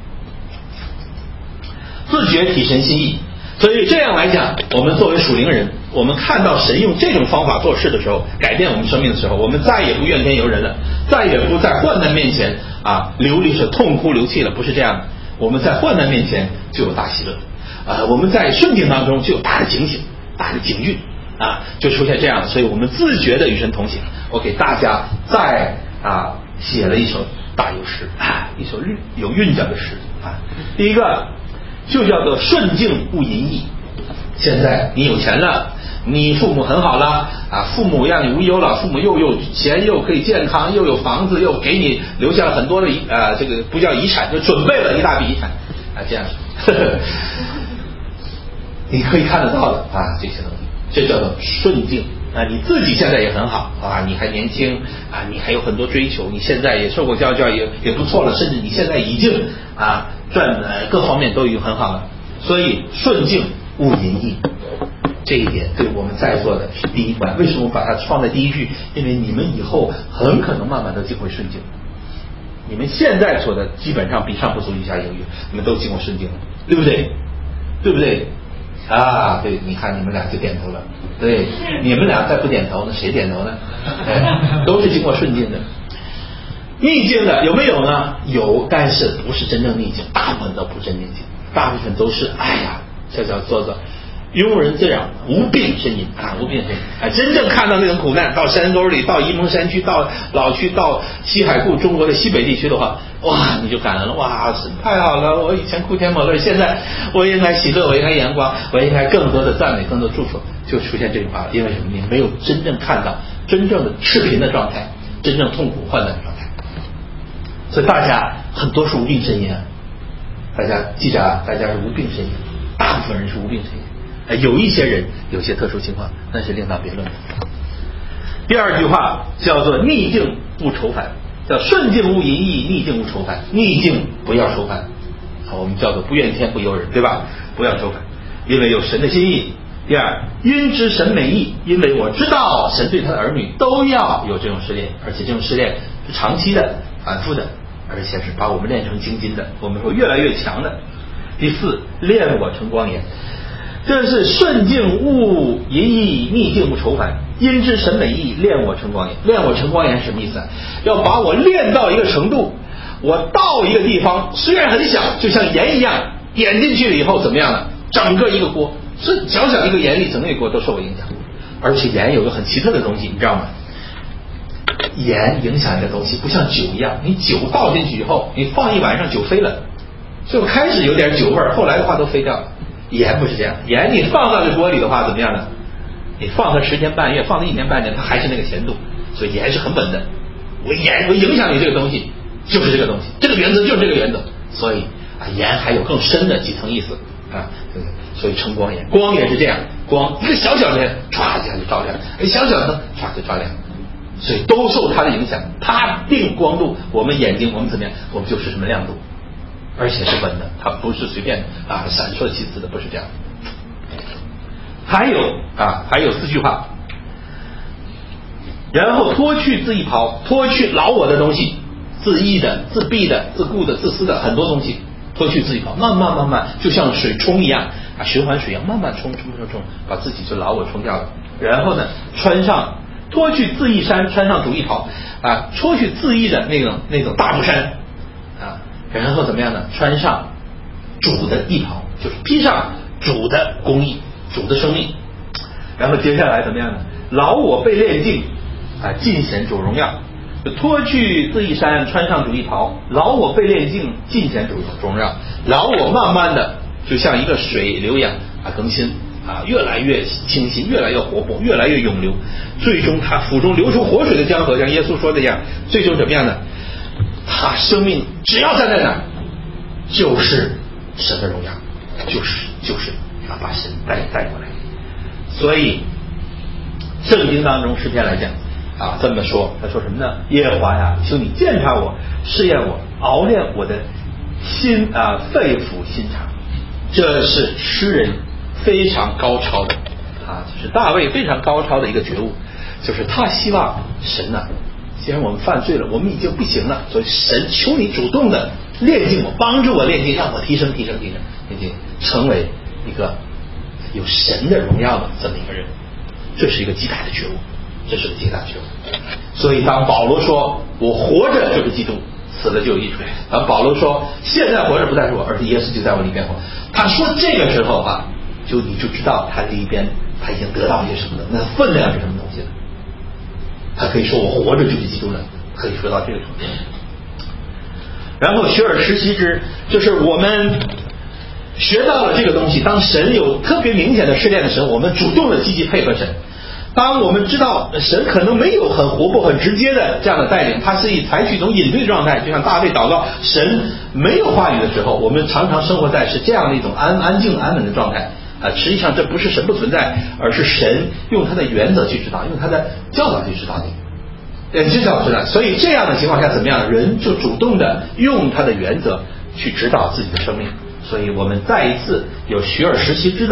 自觉体神心意。所以这样来讲，我们作为属灵人，我们看到神用这种方法做事的时候，改变我们生命的时候，我们再也不怨天尤人了，再也不在患难面前啊流离是痛哭流涕了，不是这样的。我们在患难面前就有大喜乐啊，我们在顺境当中就有大的警醒，大的警喻啊，就出现这样的。所以我们自觉的与神同行。我给大家再啊写了一首大有诗啊，一首有韵脚的诗啊。第一个就叫做顺境不淫逸。现在你有钱了，你父母很好了啊，父母让你无忧了，父母又有钱又可以健康，又有房子，又给你留下了很多的遗啊，这个不叫遗产，就准备了一大笔遗产啊，这样呵呵你可以看得到的啊，这些东西，这叫做顺境啊。你自己现在也很好啊，你还年轻啊，你还有很多追求，你现在也受过教育，也也不错了，甚至你现在已经啊赚呃各方面都已经很好了，所以顺境勿淫逸。这一点对我们在座的是第一关。为什么我把它放在第一句？因为你们以后很可能慢慢都经会顺境。你们现在说的基本上比上不足，以下有余，你们都经过顺境了，对不对？对不对？啊，对，你看你们俩就点头了。对，你们俩再不点头，那谁点头呢？哎，都是经过顺境的。逆境的有没有呢？有，但是不是真正逆境，大部分都不是真逆境，大部分都是哎呀，这叫做做庸人自扰，无病呻吟啊，无病呻吟。哎，真正看到那种苦难，到山沟里，到沂蒙山区，到老区，到西海固中国的西北地区的话，哇，你就感恩了，哇，太好了！我以前哭天抹泪，现在我应该喜乐，我应该阳光，我应该更多的赞美，更多的祝福，就出现这种话了。因为什么？你没有真正看到真正的赤贫的状态，真正痛苦患难的状态。所以大家很多是无病呻吟啊，大家记着啊，大家是无病呻吟，大部分人是无病呻吟。有一些人有些特殊情况，那是另当别论的。第二句话叫做逆境勿愁烦，叫顺境勿淫逸，逆境勿愁烦。逆境不要愁烦，我们叫做不怨天不尤人，对吧？不要愁烦，因为有神的心意。第二，因知神美意，因为我知道神对他的儿女都要有这种试炼，而且这种试炼是长期的、反复的，而且是把我们练成精金的，我们会越来越强的。第四，练我成光颜。这是顺境勿淫逸，逆境勿愁烦，因知神美意，练我成光颜。练我成光颜是什么意思啊？要把我练到一个程度，我到一个地方虽然很小，就像盐一样，点进去了以后怎么样呢？整个一个锅，是小小一个盐粒，整个一个锅都受我影响。而且盐有个很奇特的东西，你知道吗？盐影响一个东西，不像酒一样，你酒倒进去以后，你放一晚上酒飞了，就开始有点酒味，后来的话都飞掉了。盐不是这样，盐你放到这锅里的话怎么样呢？你放它十天半月，放它一年半年，它还是那个咸度。所以盐是很稳的。我盐我影响你这个东西，就是这个东西，这个原则就是这个原则。所以啊，盐还有更深的几层意思啊。所以成光颜，光也是这样，光一个小小的唰一下就照亮，哎，小小的唰就照亮。所以都受它的影响，它定光度，我们眼睛我们怎么样，我们就是什么亮度。而且是稳的，它不是随便啊闪烁其词的，不是这样。还有啊，还有四句话，然后脱去自意袍，脱去老我的东西，自意的、自闭的、自顾的、自私的很多东西，脱去自意袍，慢慢慢慢，就像水冲一样啊，循环水一样，慢慢冲冲冲冲，把自己就老我冲掉了。然后呢，穿上脱去自意衫，穿上主义袍啊，脱去自意的那种那种大布衫啊。然后怎么样呢？穿上主的义袍，就是披上主的公义、主的生命。然后接下来怎么样呢？老我被炼净啊，尽显主荣耀。脱去自意衫，穿上主义袍，老我被炼净，尽显主荣耀。老我慢慢的就像一个水流一样啊，更新啊，越来越清新，越来越活泼，越来越涌流。最终他腹中流出活水的江河，像耶稣说的一样，最终怎么样呢？他生命只要站在那儿，就是神的荣耀，就是就是要把神带带过来。所以圣经当中诗篇来讲啊，这么说，他说什么呢？耶和华呀，求你鉴察我，试验我，熬炼我的心啊，肺腑心肠。这是诗人非常高超的啊，就是大卫非常高超的一个觉悟，就是他希望神啊，既然我们犯罪了，我们已经不行了，所以神求你主动的炼净我，帮助我炼净，让我提升提升提升，并且成为一个有神的荣耀的这么一个人。这是一个极大的觉悟，这是个极大的觉悟。所以当保罗说我活着就是基督，死了就有益处，当保罗说现在活着不再是我，而是耶稣就在我里边活，他说这个时候啊，就你就知道他里边他已经得到一些什么的，那分量是什么东西了。他可以说我活着就是基督了，可以说到这个程度。然后学而时习之，就是我们学到了这个东西，当神有特别明显的试炼的时候，我们主动的积极配合神。当我们知道神可能没有很活泼很直接的这样的带领，他是以采取一种隐退的状态，就像大卫祷告神没有话语的时候，我们常常生活在是这样的一种安安静安稳的状态啊。实际上这不是神不存在，而是神用他的原则去指导，用他的教导去指导你。呃，这叫指导。所以这样的情况下怎么样？人就主动的用他的原则去指导自己的生命。所以我们再一次有学而时习之的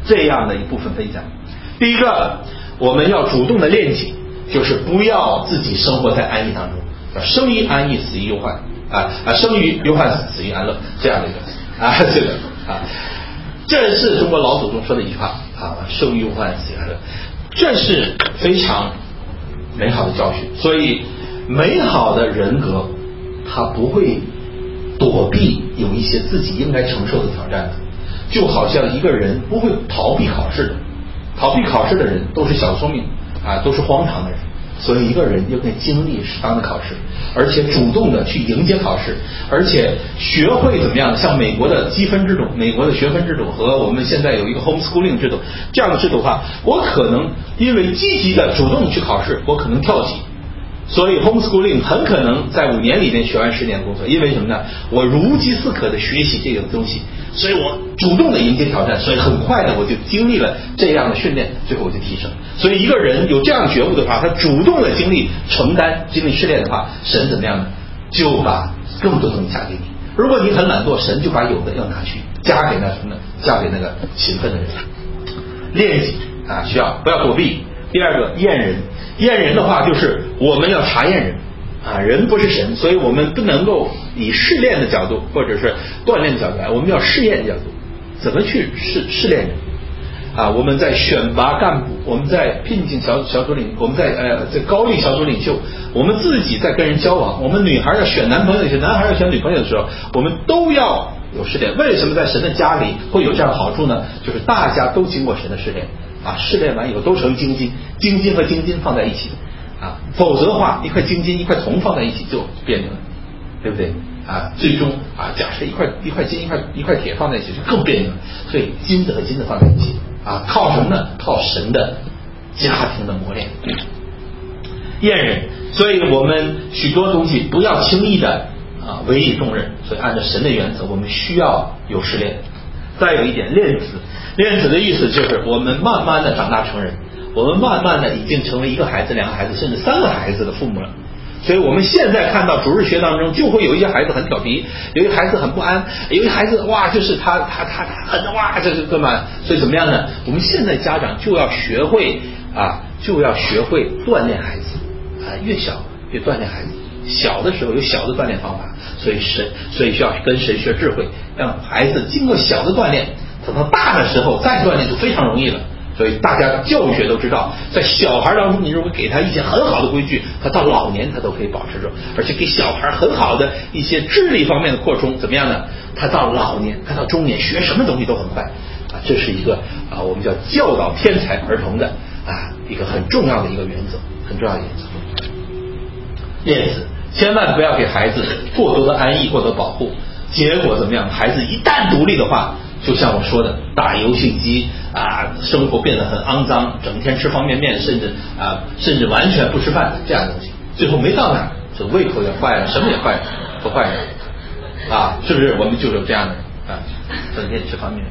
这样的一部分分享。第一个，我们要主动的练己，就是不要自己生活在安逸当中，生于安逸，死于忧患啊啊，生于忧患，死于安乐，这样的一个啊，这个啊，这是中国老祖宗说的一句话啊，生于忧患，死于安乐，这是非常美好的教训。所以，美好的人格，他不会躲避有一些自己应该承受的挑战的，就好像一个人不会逃避考试的，逃避考试的人都是小聪明啊，都是荒唐的人。所以一个人应该经历适当的考试，而且主动的去迎接考试，而且学会怎么样，像美国的积分制度、美国的学分制度和我们现在有一个 homeschooling 制度这样的制度的话，我可能因为积极的主动去考试，我可能跳级。所以 homeschooling 很可能在五年里面学完十年工作，因为什么呢？我如饥似渴的学习这个东西，所以我主动的迎接挑战，所以很快的我就经历了这样的训练，最后我就提升。所以一个人有这样觉悟的话，他主动的经历承担、经历试炼的话，神怎么样呢？就把更多东西加给你。如果你很懒惰，神就把有的要拿去加给那什么呢？加给那个勤奋的人。练己啊，需要不要躲避。第二个，验人。验人的话，就是我们要查验人啊，人不是神，所以我们不能够以试炼的角度或者是锻炼的角度来，我们要试验的角度，怎么去试试炼人啊？我们在选拔干部，我们在聘请小小组领，我们在呃在高丽小组领袖，我们自己在跟人交往，我们女孩要选男朋友，选男孩要选女朋友的时候，我们都要有试炼。为什么在神的家里会有这样的好处呢？就是大家都经过神的试炼。啊，试炼完以后都成精金，精金和精金放在一起啊，否则的话，一块精金一块铜放在一起就别扭了，对不对？啊，最终啊，假设一块一块金一块一块铁放在一起就更别扭了，所以金子和金子放在一起啊，靠什么呢？靠神的家庭的磨练，验人。所以我们许多东西不要轻易的啊委以重任，所以按照神的原则，我们需要有试炼。再有一点，练子。练子的意思就是我们慢慢的长大成人，我们慢慢的已经成为一个孩子、两个孩子，甚至三个孩子的父母了。所以我们现在看到主日学当中，就会有一些孩子很调皮，有一个孩子很不安，有一个孩子哇，就是他他他他很哇，这是干嘛？所以怎么样呢？我们现在家长就要学会啊，就要学会锻炼孩子啊，越小越锻炼孩子。小的时候有小的锻炼方法，所以神所以需要跟神学智慧，让孩子经过小的锻炼，等到大的时候再锻炼就非常容易了。所以大家教育学都知道，在小孩当中，你如果给他一些很好的规矩，他到老年他都可以保持住，而且给小孩很好的一些智力方面的扩充，怎么样呢？他到老年，他到中年学什么东西都很快啊！这是一个啊，我们叫教导天才儿童的啊一个很重要的一个原则，很重要的原则。练子。千万不要给孩子过多的安逸、过多保护，结果怎么样？孩子一旦独立的话，就像我说的，打游戏机啊，生活变得很肮脏，整天吃方便面，甚至啊，甚至完全不吃饭这样的东西，最后没到哪儿，这胃口也坏了，什么也坏了，不坏了啊？是不是？我们就有这样的人啊，整天吃方便面。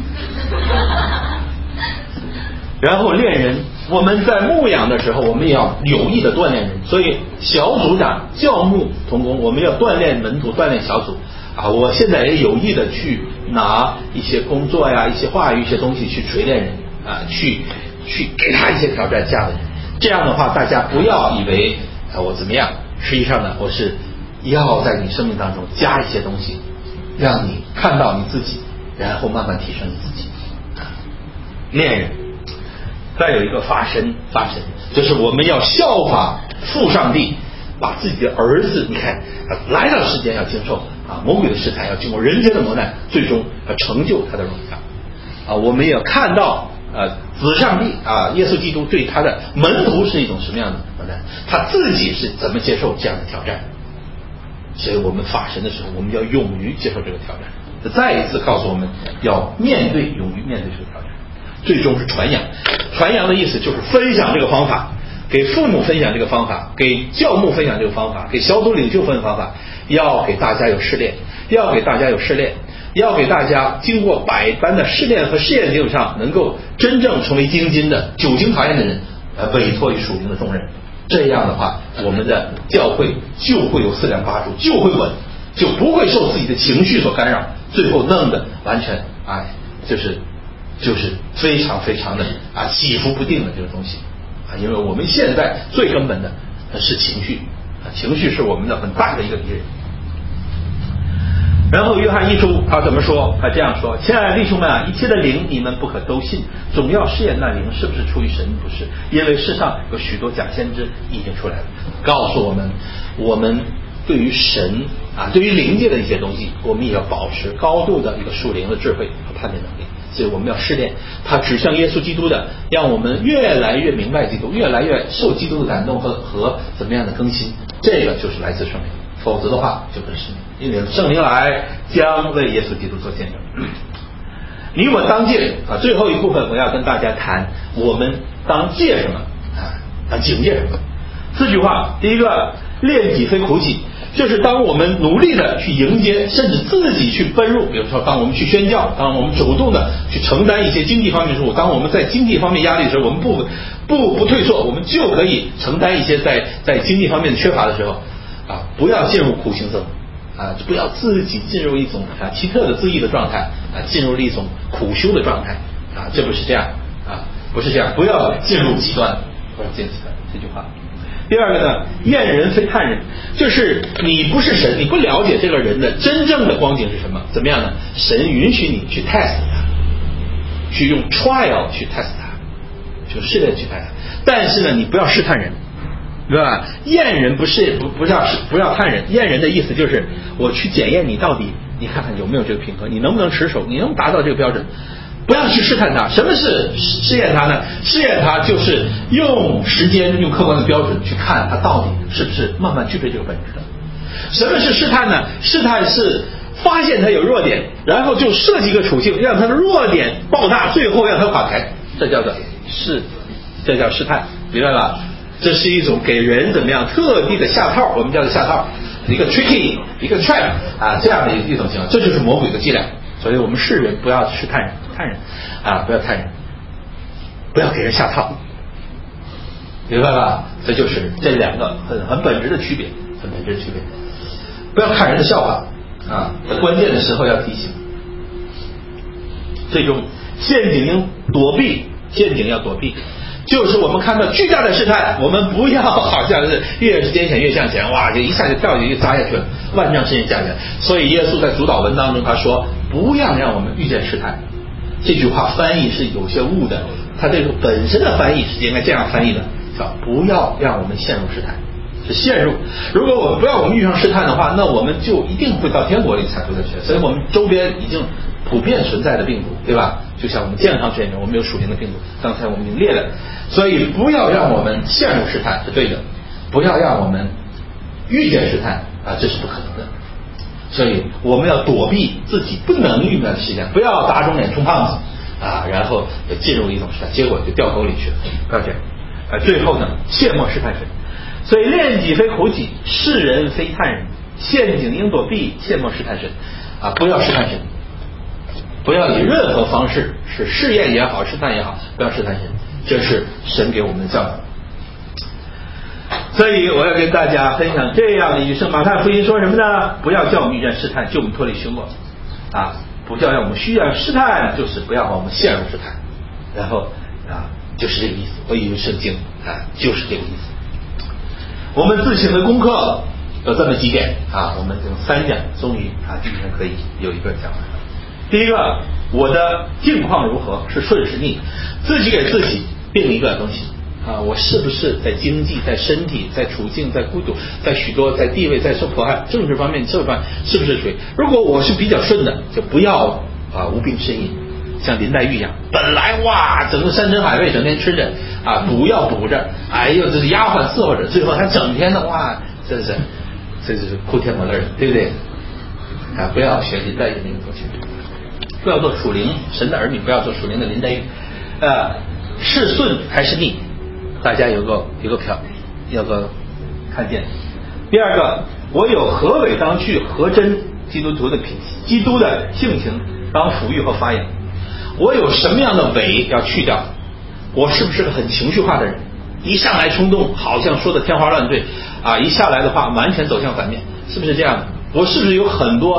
然后练人，我们在牧养的时候，我们也要有意的锻炼人。所以小组长、教牧同工，我们要锻炼门徒，锻炼小组啊。我现在也有意的去拿一些工作呀、一些话语、一些东西去锤炼人啊，去去给他一些挑战，这样的人。这样的话，大家不要以为啊我怎么样，实际上呢，我是要在你生命当中加一些东西，让你看到你自己，然后慢慢提升你自己。练人。再有一个发神，发神就是我们要效法父上帝，把自己的儿子，你看来到世间要经受啊魔鬼的试探，要经过人间的磨难，最终要成就他的荣耀啊。我们也要看到呃子上帝啊耶稣基督对他的门徒是一种什么样的磨难，他自己是怎么接受这样的挑战。所以我们发神的时候，我们要勇于接受这个挑战。再一次告诉我们要面对，勇于面对这个挑战。最终是传扬，传扬的意思就是分享这个方法，给父母分享这个方法，给教牧分享这个方法，给小组领袖分享方法，要给大家有试炼，要给大家有试炼，要给大家经过百般的试炼和试验基础上，能够真正成为精金的久经考验的人，呃，委托于属灵的重任。这样的话，我们的教会就会有四梁八柱，就会稳，就不会受自己的情绪所干扰，最后弄得完全哎，就是就是非常非常的啊起伏不定的这个东西啊，因为我们现在最根本的是情绪啊，情绪是我们的很大的一个敌人。然后约翰一书他怎么说？他这样说：亲爱的弟兄们啊，一切的灵你们不可都信，总要试验那灵是不是出于神，不是，因为世上有许多假先知已经出来了，告诉我们我们对于神啊，对于灵界的一些东西，我们也要保持高度的一个属灵的智慧和判别能力。所以我们要试炼它指向耶稣基督的，让我们越来越明白基督，越来越受基督的感动和和怎么样的更新，这个就是来自圣灵。否则的话就不是圣灵，因为圣灵来将为耶稣基督做见证。你我当戒啊，最后一部分我要跟大家谈，我们当戒什么啊？当警戒什么？四句话，第一个，练己非苦己，就是当我们努力的去迎接，甚至自己去奔入，比如说当我们去宣教，当我们主动的去承担一些经济方面的事务，当我们在经济方面压力的时候，我们不不不退缩，我们就可以承担一些在在经济方面的缺乏的时候啊，不要进入苦行僧啊，不要自己进入一种啊奇特的自义的状态啊，进入了一种苦修的状态啊，这不是这样啊，不是这样，不要进入极端，不要进入极端，这句话。第二个呢，验人非探人，就是你不是神，你不了解这个人的真正的光景是什么，怎么样呢？神允许你去 test 他，去用 trial 去 test 他，就试炼去 test 他，但是呢，你不要试探人，对吧？验人不是不不要不要探人，验人的意思就是我去检验你到底，你看看有没有这个平衡，你能不能持守，你能不能达到这个标准。不要去试探他。什么是试验他呢？试验他就是用时间用客观的标准去看他到底是不是慢慢具备这个本质的。什么是试探呢？试探是发现他有弱点，然后就设计一个处境让他的弱点爆大，最后让他垮台，这叫做试，这叫试探，明白吧？这是一种给人怎么样特地的下套，我们叫做下套，一个 tricky 一个 trap 啊，这样的一种情况，这就是魔鬼的伎俩。所以我们世人不要试探人，探人啊，不要探人，不要给人下套，明白吧？这就是这两个很很本质的区别，很本质的区别。不要看人的笑话啊，在关键的时候要提醒。最终陷阱应躲避，陷阱要躲避。就是我们看到巨大的试探，我们不要好像是越是艰险越向前，哇，就一下就掉下去就砸下去了，万丈深渊下来。所以耶稣在主导文当中他说，不要让我们遇见试探。这句话翻译是有些误的，他这个本身的翻译是应该这样翻译的，叫不要让我们陷入试探，是陷入。如果我们不要我们遇上试探的话，那我们就一定会到天国里才会去。所以我们周边已经普遍存在的病毒，对吧？就像我们健康这里面，我们有属灵的病毒，刚才我们已经列了。所以不要让我们陷入试探是对的，不要让我们遇见试探啊，这是不可能的。所以我们要躲避自己不能遇见的事件，不要打肿脸充胖子啊，然后进入一种试探，结果就掉沟里去了，不要这样。啊，最后呢，切莫试探神。所以练己非苦己，试人非探人，陷阱应躲避，切莫试探神啊，不要试探神。不要以任何方式，是试验也好，试探也好，不要试探神，这是神给我们的教导。所以我要跟大家分享这样的一句圣马太福音说什么呢？不要叫我们遇见试探，救我们脱离凶恶啊！不叫让我们需要试探，就是不要把我们陷入试探。然后啊，就是这个意思。我以为圣经啊，就是这个意思。我们自省的功课有这么几点啊，我们用三讲，终于啊，今天可以有一个讲完了。第一个，我的境况如何，是顺是逆，自己给自己定一个东西啊，我是不是在经济、在身体、在处境、在孤独、在许多、在地位、在受迫害、政治方面、社会方面，是不是属于？如果我是比较顺的，就不要啊无病呻吟，像林黛玉一样，本来哇整个山珍海味整天吃着啊，补要补着，哎呦这是丫鬟伺候着，最后还整天的哇，真是这就是哭天抹泪，对不对？啊，不要学林黛玉那个过去。不要做属灵神的儿女，不要做属灵的林黛玉。呃，是顺还是逆？大家有个有个票，有个看见。第二个，我有何伪当去，何真基督徒的品基督的性情当抚育和发扬。我有什么样的伪要去掉？我是不是个很情绪化的人？一上来冲动，好像说的天花乱坠啊！一下来的话，完全走向反面，是不是这样的？我是不是有很多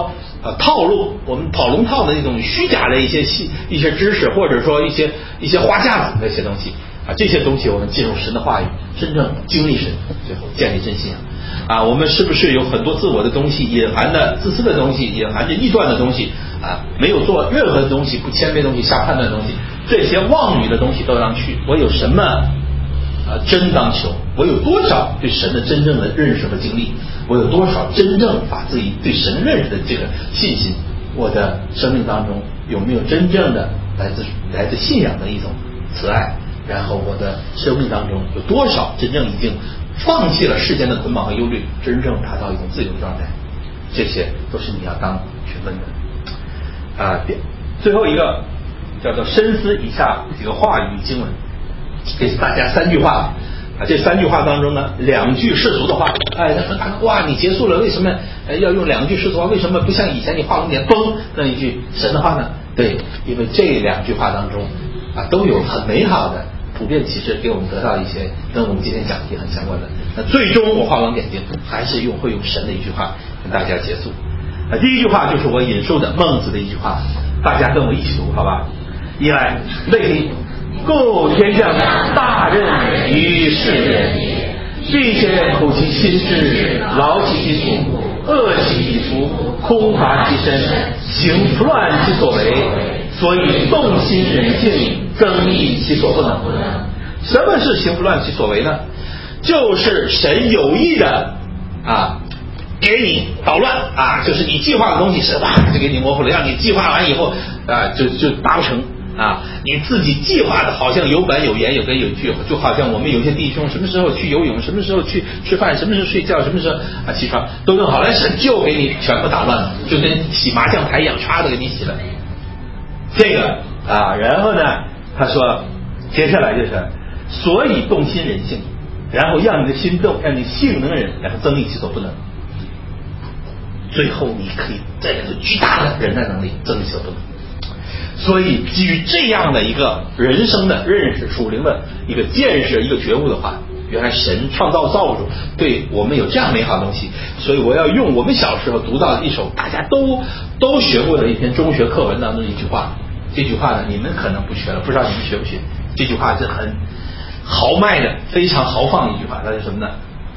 呃套路，我们跑龙套的那种虚假的一些细一些知识，或者说一些一些花架子那些东西啊，这些东西我们进入神的话语，真正经历神，最后建立真信仰啊。我们是不是有很多自我的东西，隐含的自私的东西，隐含着臆断的东西啊？没有做任何东西，不谦卑的东西，下判断的东西，这些妄语的东西都让去。我有什么啊真当求？我有多少对神的真正的认识和经历？我有多少真正把自己对神认识的这个信心？我的生命当中有没有真正的来自来自信仰的一种慈爱？然后我的生命当中有多少真正已经放弃了世间的捆绑和忧虑，真正达到一种自由状态？这些都是你要当去问的啊。最后一个叫做深思以下几个话语经文，给大家三句话啊。这三句话当中呢，两句世俗的话，哎，他说大哥哇，你结束了，为什么要用两句世俗话？为什么不像以前你画龙点崩那一句神的话呢？对，因为这两句话当中啊，都有很美好的普遍启示，给我们得到一些跟我们今天讲题很相关的。那最终我画龙点睛，还是用会用神的一句话跟大家结束。啊，第一句话就是我引述的孟子的一句话，大家跟我一起读好吧？一来，为你故天下大任于世人，必先苦其心志，劳其筋骨，饿其体肤，空乏其身，行拂乱其所为，所以动心忍性，增益其所不能。什么是行拂乱其所为呢？就是神有意的啊给你捣乱啊，就是你计划的东西是哇就给你模糊了，让你计划完以后啊就就达不成啊。你自己计划的好像有板有眼有根有据，就好像我们有些弟兄什么时候去游泳，什么时候去吃饭，什么时候睡觉，什么时候啊起床都弄好了，神就给你全部打乱了，就跟洗麻将牌一样，唰的给你洗了。这个啊，然后呢他说接下来就是所以动心忍性，然后让你的心动，让你性能忍，然后增益其所不能，最后你可以这个是巨大的忍耐能力，增益其所不能。所以基于这样的一个人生的认识，属灵的一个见识，一个觉悟的话，原来神创造造物主对我们有这样美好的东西，所以我要用我们小时候读到一首大家都都学过的一篇中学课文当中一句话。这句话呢你们可能不学了，不知道你们学不学。这句话是很豪迈的，非常豪放的一句话，那是什么呢？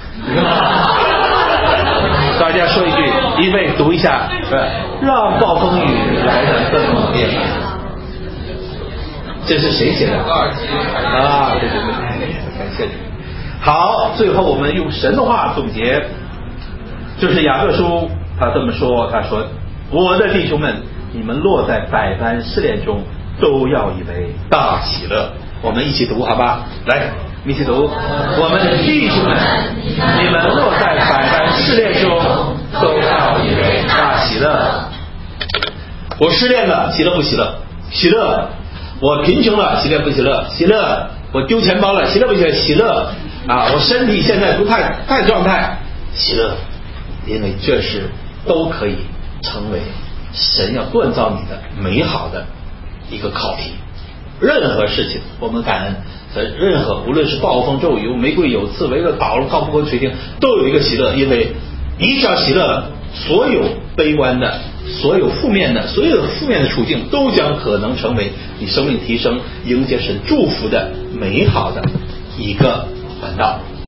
大家说一句，一位读一下，让暴风雨来得更猛烈。这是谁写的？啊，对对对，感谢你。好，最后我们用神的话总结，就是雅各书他这么说，他说：“我的弟兄们，你们落在百般试炼中，都要以为大喜乐。”我们一起读好吧？来，一起读。我们的弟兄们，你们落在百般试炼中，都要以为大喜乐。我失恋了，喜乐不喜乐？喜乐。我贫穷了，喜乐不喜乐？喜乐。我丢钱包了，喜乐不喜乐？喜乐。啊，我身体现在不太太状态，喜乐。因为这是都可以成为神要锻造你的美好的一个考题。任何事情我们感恩，在任何无论是暴风骤雨，玫瑰有刺猬的倒了靠不过垂听，都有一个喜乐。因为你只要喜乐了，所有悲观的，所有负面的，所有负面的处境都将可能成为你生命提升迎接神祝福的美好的一个管道。